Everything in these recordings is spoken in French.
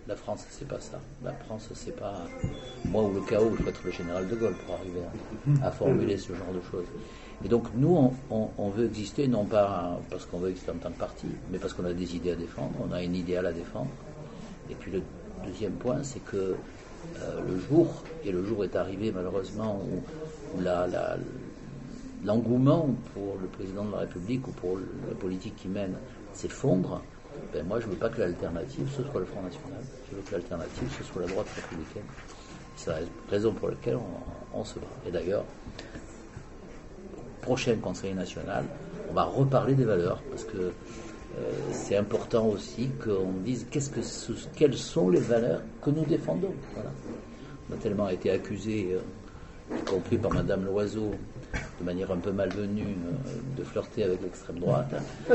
La France, c'est pas ça. La France, c'est pas moi ou le chaos. Il faut être le général de Gaulle pour arriver à formuler ce genre de choses. Et donc, nous, on veut exister, non pas parce qu'on veut exister en tant que parti, mais parce qu'on a des idées à défendre, on a une idéal à défendre. Et puis, le deuxième point, c'est que le jour est arrivé, malheureusement, où l'engouement pour le président de la République ou pour la politique qu'il mène s'effondre. Ben moi, je ne veux pas que l'alternative, ce soit le Front National. Je veux que l'alternative, ce soit la droite républicaine. C'est la raison pour laquelle on se bat. Et d'ailleurs, au prochain Conseil national, on va reparler des valeurs, parce que c'est important aussi qu'on dise quelles sont les valeurs que nous défendons. Voilà. On a tellement été accusés, y compris par Madame Loiseau, de manière un peu malvenue, de flirter avec l'extrême droite.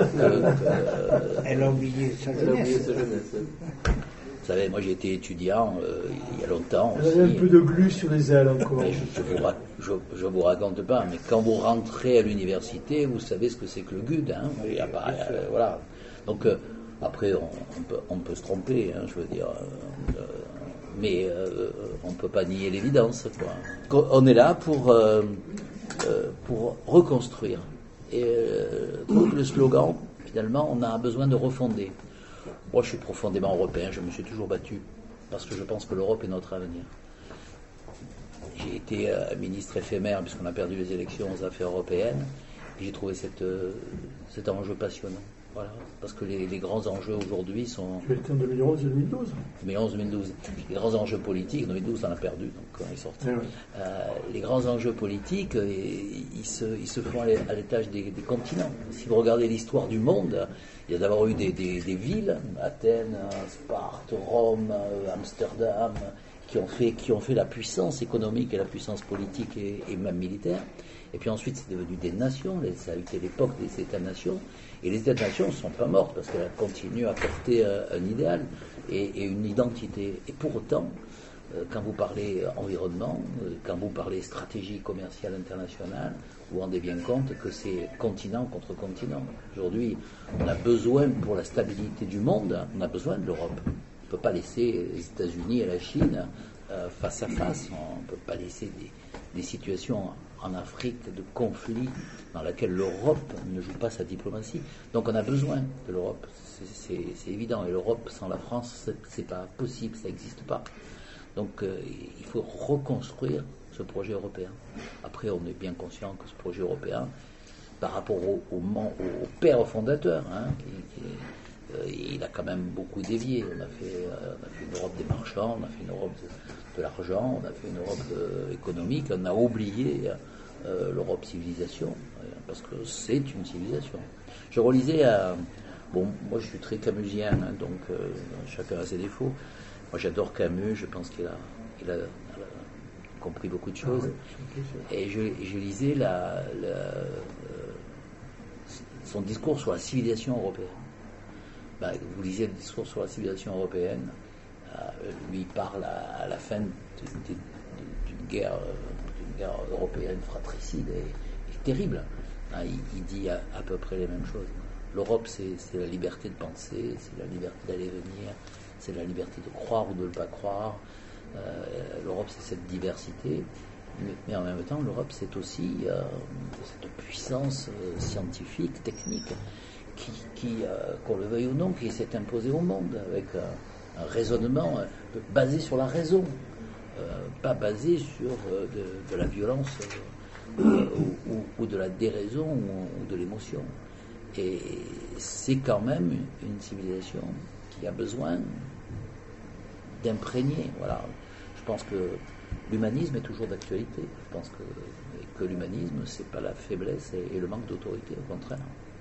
Elle a oublié sa jeunesse. Vous savez, moi j'ai été étudiant il y a longtemps Elle aussi. avait un peu de glu sur les ailes encore. Mais je vous raconte pas, mais quand vous rentrez à l'université, vous savez ce que c'est que le GUD. Hein, il y a pas, voilà. Donc après, on peut se tromper, hein, je veux dire. Mais on ne peut pas nier l'évidence, quoi. On est là pour reconstruire. Et le slogan, finalement, on a besoin de refonder. Moi, je suis profondément européen, je me suis toujours battu, parce que je pense que l'Europe est notre avenir. J'ai été ministre éphémère, puisqu'on a perdu les élections aux affaires européennes, et j'ai trouvé cet enjeu passionnant. Voilà, parce que les grands enjeux aujourd'hui sont... Tu étais en 2011 et 2012 2011-2012. Les grands enjeux politiques, en 2012 on a perdu, donc on est sorti. Oui. Les grands enjeux politiques, ils se font à l'étage des continents. Si vous regardez l'histoire du monde, il y a d'abord eu des villes, Athènes, Sparte, Rome, Amsterdam, qui ont fait la puissance économique et la puissance politique et même militaire. Et puis ensuite, c'est devenu des nations, ça a été l'époque des États-nations. Et les États-nations ne sont pas mortes parce qu'elles continuent à porter un idéal et une identité. Et pour autant, quand vous parlez environnement, quand vous parlez stratégie commerciale internationale, vous vous rendez bien compte que c'est continent contre continent. Aujourd'hui, on a besoin, pour la stabilité du monde, on a besoin de l'Europe. On ne peut pas laisser les États-Unis et la Chine face à face. On ne peut pas laisser des situations en Afrique de conflit dans laquelle l'Europe ne joue pas sa diplomatie. Donc on a besoin de l'Europe, c'est évident. Et l'Europe sans la France, c'est pas possible, ça n'existe pas. Donc il faut reconstruire ce projet européen. Après, on est bien conscient que ce projet européen, par rapport au père fondateur, hein, il a quand même beaucoup dévié. On a fait une Europe des marchands, on a fait une Europe de l'argent, on a fait une Europe économique, on a oublié l'Europe civilisation, parce que c'est une civilisation. Je relisais moi je suis très camusien, hein, donc chacun a ses défauts. Moi j'adore Camus, je pense qu'il a compris beaucoup de choses. Et je lisais son discours sur la civilisation européenne. Vous lisez le discours sur la civilisation européenne, lui il parle à la fin d'une guerre européenne fratricide et terrible. Il dit à peu près les mêmes choses. L'Europe, c'est la liberté de penser, c'est la liberté d'aller venir, c'est la liberté de croire ou de ne pas croire. L'Europe, c'est cette diversité, mais en même temps, l'Europe, c'est aussi cette puissance scientifique, technique, qui qu'on le veuille ou non, qui s'est imposée au monde, avec un raisonnement basé sur la raison, pas basé sur de la violence ou de la déraison ou de l'émotion. Et c'est quand même une civilisation qui a besoin d'imprégner. Voilà. Je pense que l'humanisme est toujours d'actualité. Je pense que l'humanisme, c'est pas la faiblesse et le manque d'autorité, au contraire.